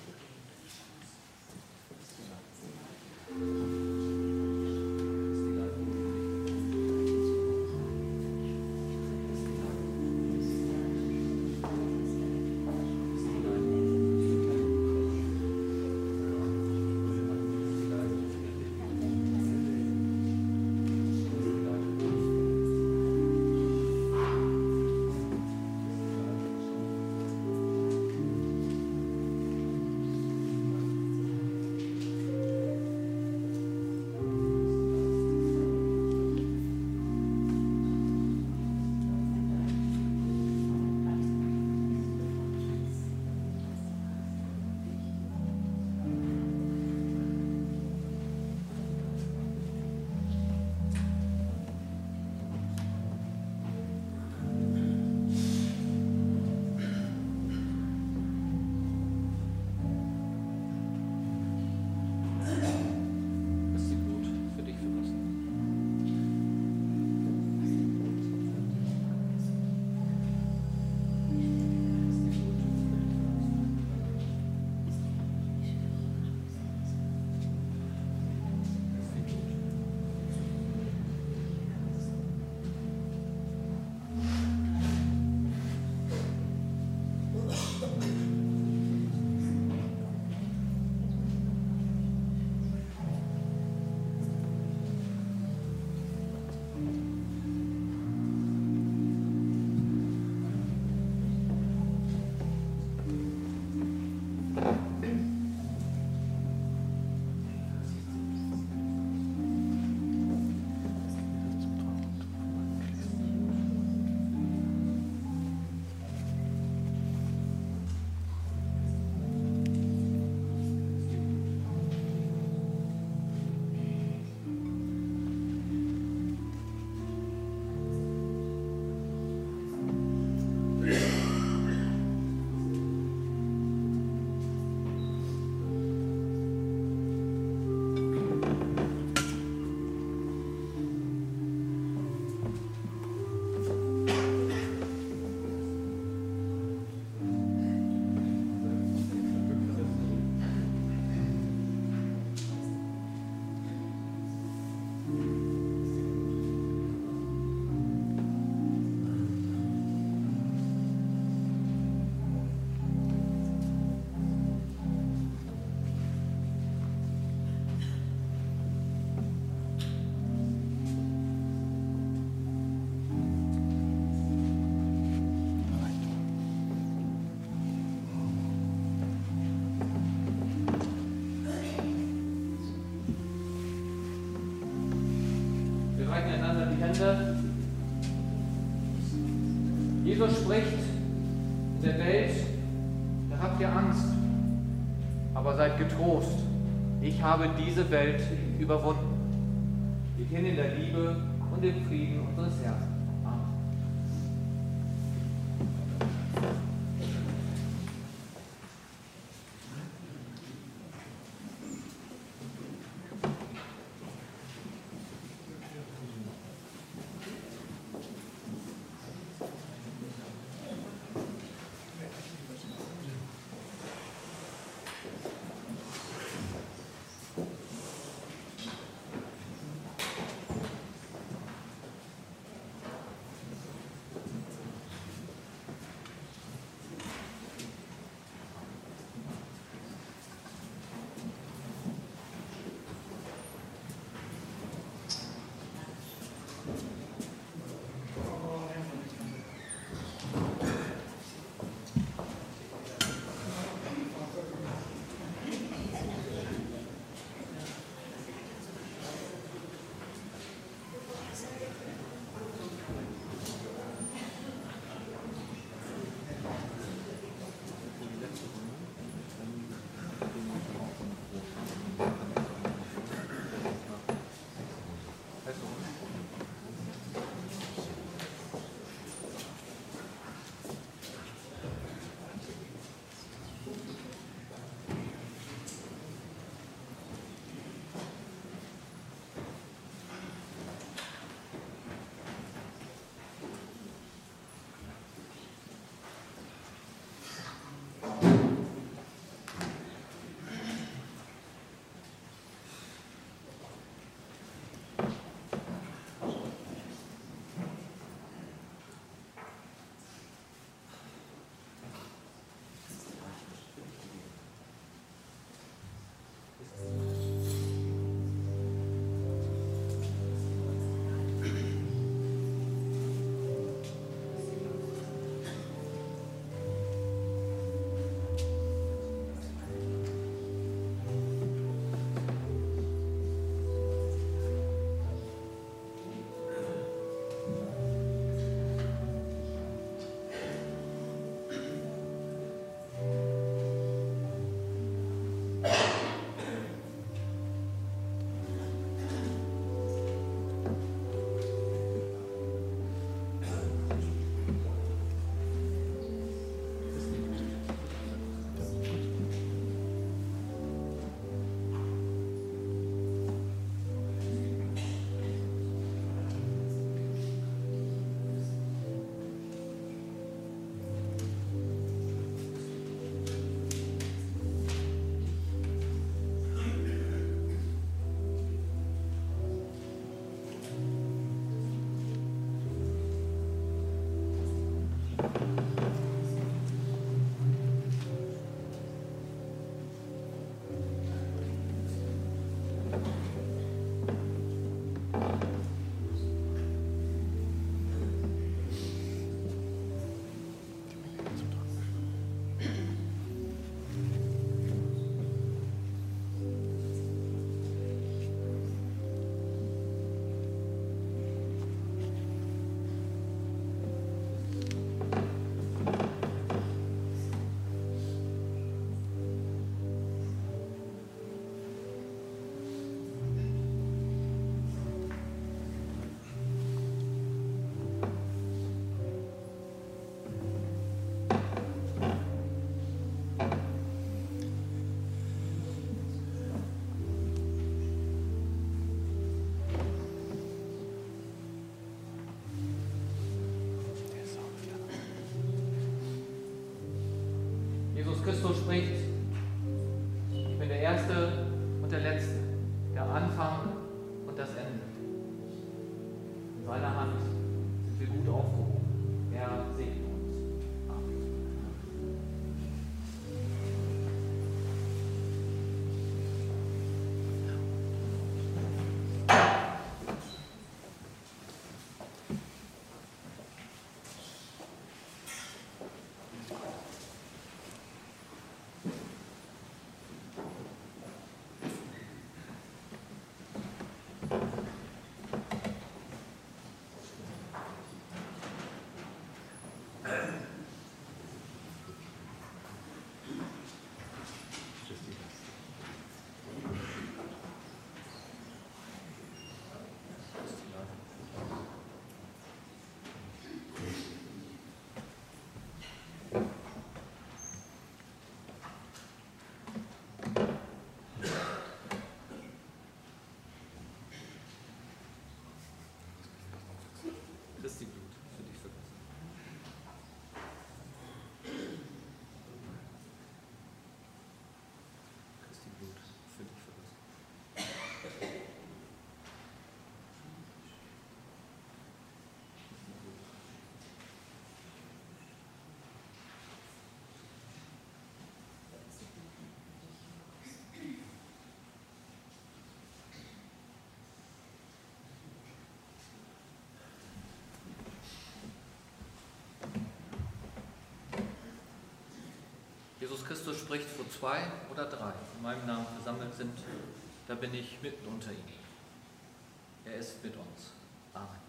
Ende. Jesus spricht in der Welt, da habt ihr Angst, aber seid getrost. Ich habe diese Welt überwunden. Geht hin in der Liebe und im Frieden unseres Herrn. Amen. Christus spricht, ich bin der Erste und der Letzte, der Anfang und das Ende. In seiner Hand sind wir gut aufgehoben. Er segne uns. Amen. Jesus Christus spricht, wo zwei oder drei in meinem Namen versammelt sind, da bin ich mitten unter ihnen. Er ist mit uns. Amen.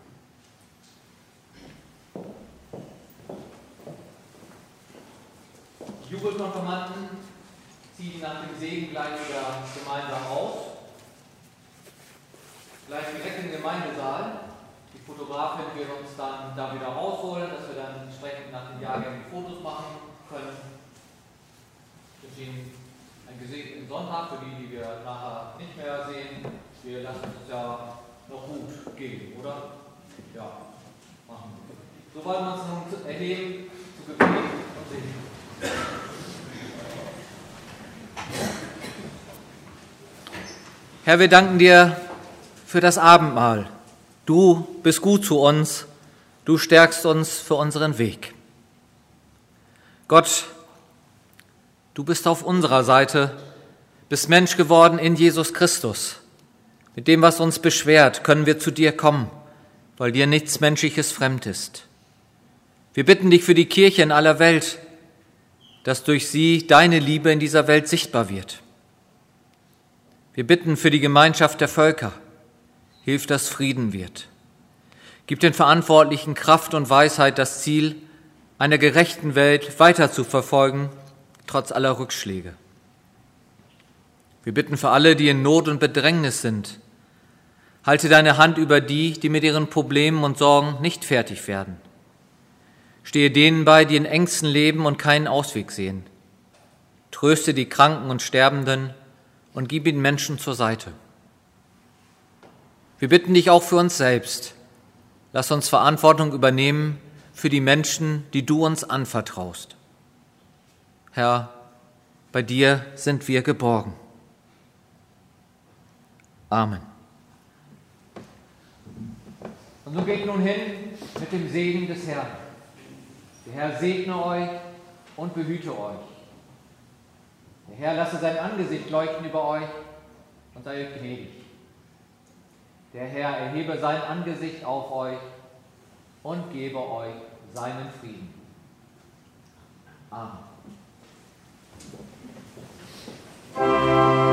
Die Jubelkonfirmanden ziehen nach dem Segen gleich wieder gemeinsam aus. Gleich direkt im Gemeindesaal. Die Fotografin wird uns dann da wieder rausholen, dass wir dann entsprechend nach den Jahrgängen Fotos machen können. Ich wünsche Ihnen einen gesegneten Sonntag für die, die wir nachher nicht mehr sehen. Wir lassen es ja noch gut gehen, oder? Ja, machen wir. So wollen wir uns nun erheben zu Gebet und Segen. Herr, wir danken dir für das Abendmahl. Du bist gut zu uns, du stärkst uns für unseren Weg. Gott, du bist auf unserer Seite, bist Mensch geworden in Jesus Christus. Mit dem, was uns beschwert, können wir zu dir kommen, weil dir nichts Menschliches fremd ist. Wir bitten dich für die Kirche in aller Welt, dass durch sie deine Liebe in dieser Welt sichtbar wird. Wir bitten für die Gemeinschaft der Völker. Hilf, dass Frieden wird. Gib den Verantwortlichen Kraft und Weisheit, das Ziel einer gerechten Welt weiter zu verfolgen, trotz aller Rückschläge. Wir bitten für alle, die in Not und Bedrängnis sind. Halte deine Hand über die, die mit ihren Problemen und Sorgen nicht fertig werden. Stehe denen bei, die in Ängsten leben und keinen Ausweg sehen. Tröste die Kranken und Sterbenden und gib ihnen Menschen zur Seite. Wir bitten dich auch für uns selbst. Lass uns Verantwortung übernehmen für die Menschen, die du uns anvertraust. Herr, bei dir sind wir geborgen. Amen. Und so geht nun hin mit dem Segen des Herrn. Der Herr segne euch und behüte euch. Der Herr lasse sein Angesicht leuchten über euch und sei euch gnädig. Der Herr erhebe sein Angesicht auf euch und gebe euch seinen Frieden. Amen.